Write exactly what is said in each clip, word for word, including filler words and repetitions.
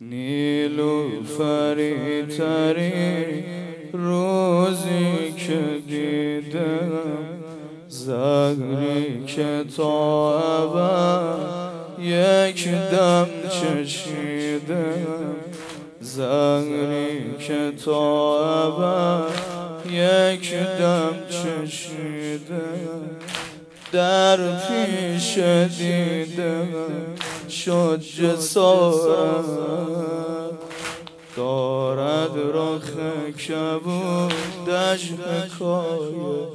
نیلوفری ترین روزی که دیدم، زهری که تا ابد یک دم چشیدم، زهری که تا ابد یک دم چشیدم. در پیش دیدم شد جسارت، دارد رخ کبودش حکایت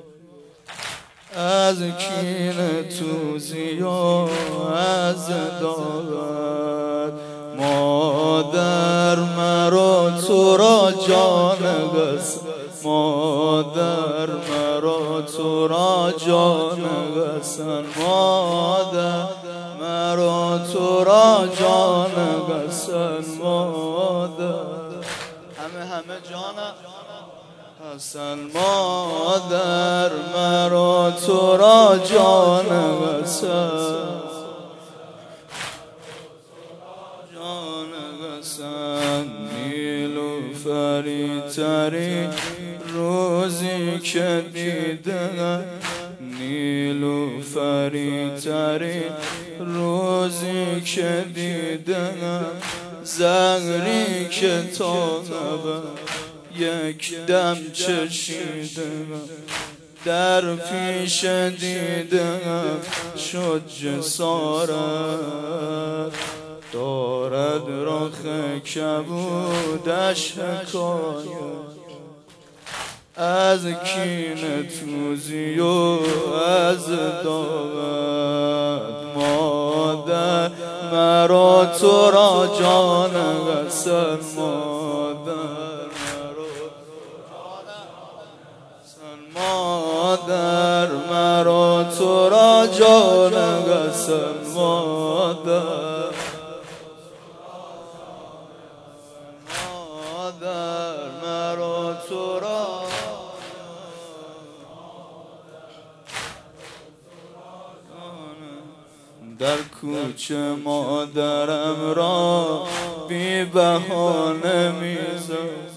از کینه توزی و از داد. مادر مرا تو را جان قسم، مادر مرا تو را جان قسم، مادر مرا تو را جان قسم، مادر همه همه جان حسن، مادر مرا تو را جان قسم، جان قسم. نیلوفری ترین روزی که دیدم، نیلوفری ترین روزی که دیدم، زهری که تا ابد یک دم چشیدم. در پیش دیدم شد جسارت، دارد رخ کبودش حکایت از کینه توزی و از داد. مادر مرا تو را جان قسم، مادر مادر مرا تو را جان قسم، مادر مادر مرا تو را. در کوچه مادرم را بی بهانه میزد،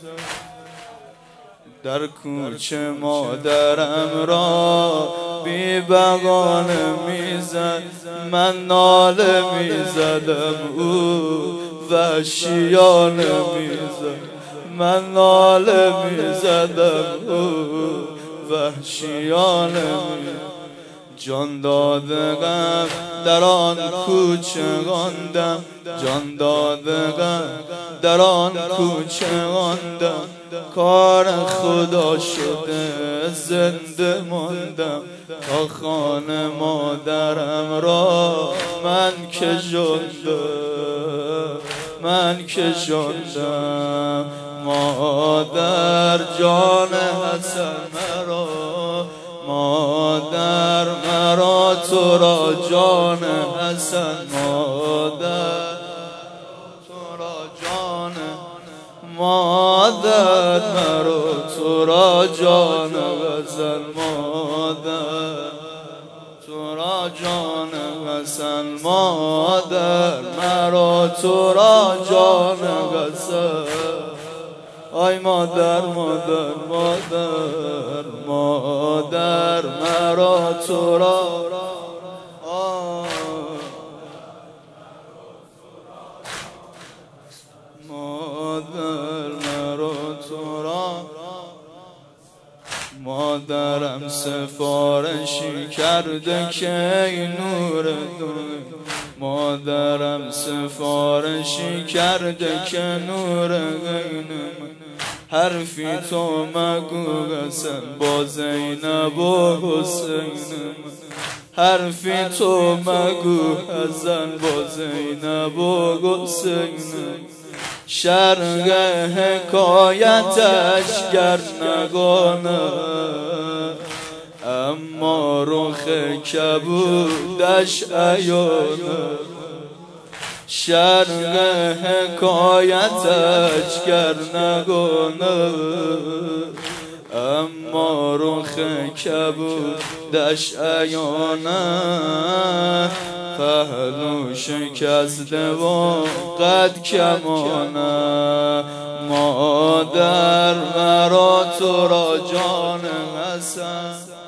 در کوچه مادرم را بی بهانه میزد. من ناله میزدم او وحشیانه میزد، من ناله میزدم او وحشیانه میزد. جان داده غم در آن کوچه ماندم، جان داده غم در آن کوچه ماندم. کار خدا شده زنده ماندم، تا خانه مادرم را من که ژاندم، من که ژاندم. مادر جان حسن مرا، مادر مرا تو را جان حسن، مادر تو را جان، مادر مرا تو را جان حسن، مادر تو را جان حسن، مادر مرا تو را جان حسن. آی مادر مادر مادر مادر مرا تو را، مادر مرا تو را. مادرم سفارشی کرده که ای نور دنیا، مادرم سفارشی کرده که نور عین من. حرفی تو مگو حسن با زینب و حسین، حرفی تو مگو حسن با زینب و حسین. شرح حکایتش گر نگانم، اما رخ کبودش عیانم. شرح حکایتش گر نگانم، اما رخ کبودش عیانم. پهلو شکسته و قد کمانه. مادر مرا تو را جان حسن